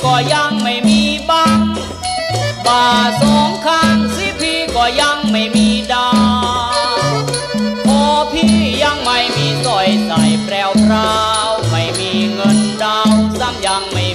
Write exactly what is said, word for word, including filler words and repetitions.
ก็ยังไม่มีบ้างบ่าสองข้างสิพี่ก็ยังไม่มีดาพอพี่ยังไม่มีสร้อยใส่แปรวพราวไม่มีเงินดาวซ้ำยังไม่